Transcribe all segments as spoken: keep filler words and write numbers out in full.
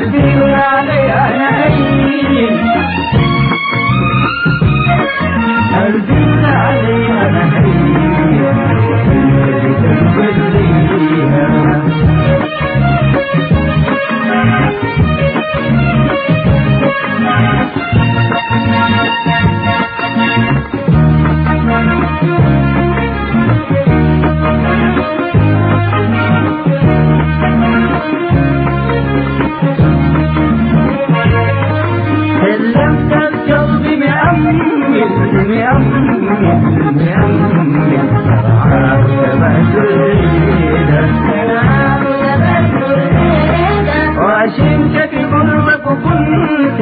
قلبي علي أنا هين قلبي علي أنا هين وعشمتك قربك وكنت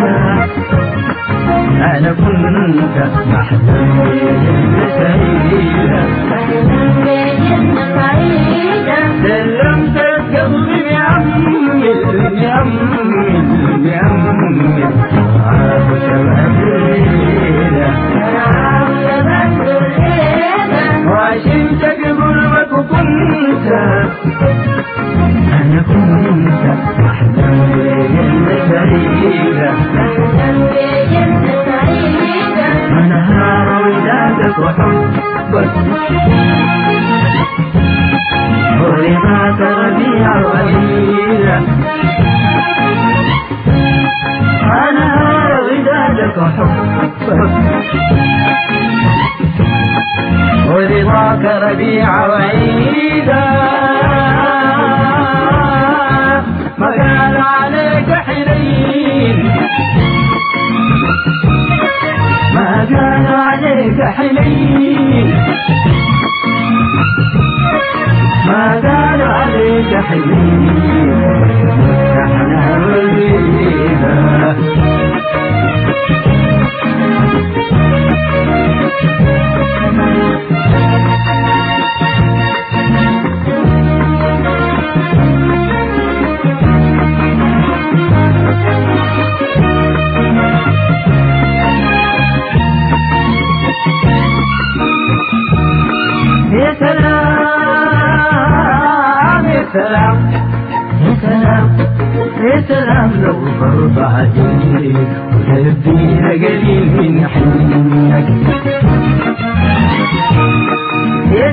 أنا كنت محزون سعيدة سلمتك قلبي بأمل بأمل بأمل عاشق مسؤولية وعشمتك قربك وكنت أنا كنت محزون سعيدة منهار ودادك وحبك ورضاك ربيع وليلة منهار ودادك وحبك ورضاك ربيع وعيدا ما كان عليك حنين ما كان عليك حنين ما كان عليك حنين احنا ولينا يا سلام يا سلام يا سلام يا سلام لو فرض عليك وتبدينا قليل من حنك يا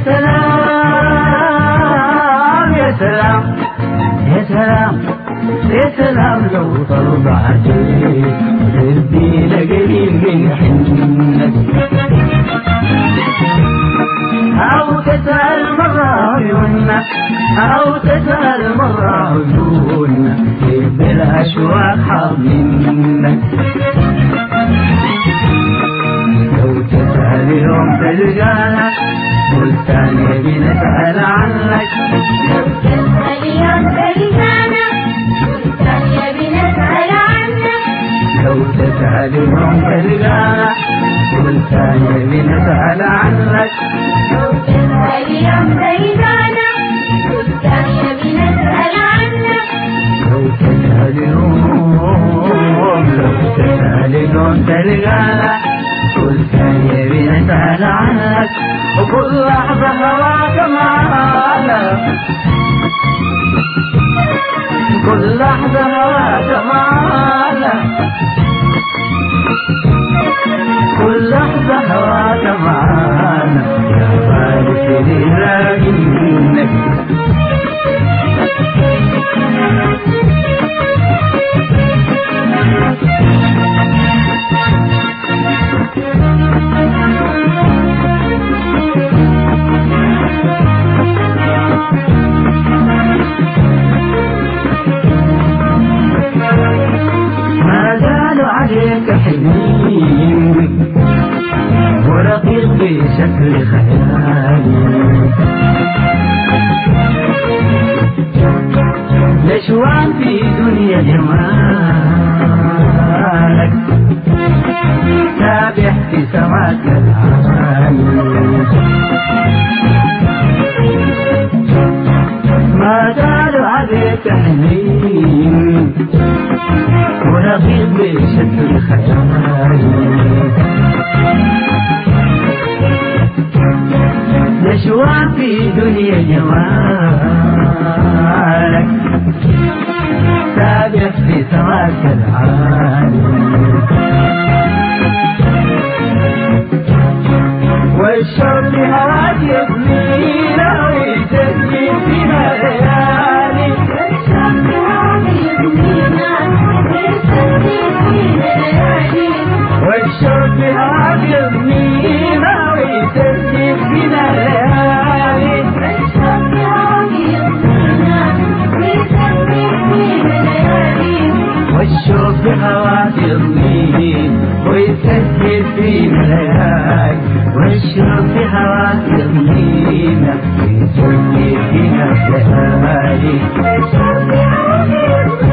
سلام يا سلام يا سلام يا سلام لو فرض عليك وتبدينا قليل من حنك أو تسأل مرة عيوننا أو تسأل مرة عيوننا بالأشواق حظ منك لو تسأل يوم تلقانا والثاني بنسأل عنك لو تسأل يوم تلقانا والثاني بنسأل عنك لو تسأل يوم تلقانا والثاني بنسأل عنك لو تسأل يوم تلقانا والثاني بنسأل عنك لو تسأل يوم لو تسأل يوم تلقانا والثاني بنسأل عنك وكل لحظة هواك معانا كل لحظة هواك معانا كل لحظة هواك معانا يا فارس لراجلك ما زال عليك حنين ورقيق بشكل خيالي نشوان في دنيا جمالك سابح في سماك العالي ما زال عليك حنين ورقيق بشكل خيالي نشوان في دنيا جمالك كمعك العالي والشوق هواك يبنينا ويجدد فينا ليالي والشوق هواك يبنينا ويجدد فينا ليالي والشوق هواك يبنينا ويجدد فينا ليالي والشوق هواك يبنينا ويجدد فينا ليالي والشوق هواك يضنيني ويسكر فينا ليالي والشوق هواك يضنينا ويسكر فينا ليالي والشوق هواك يبنينا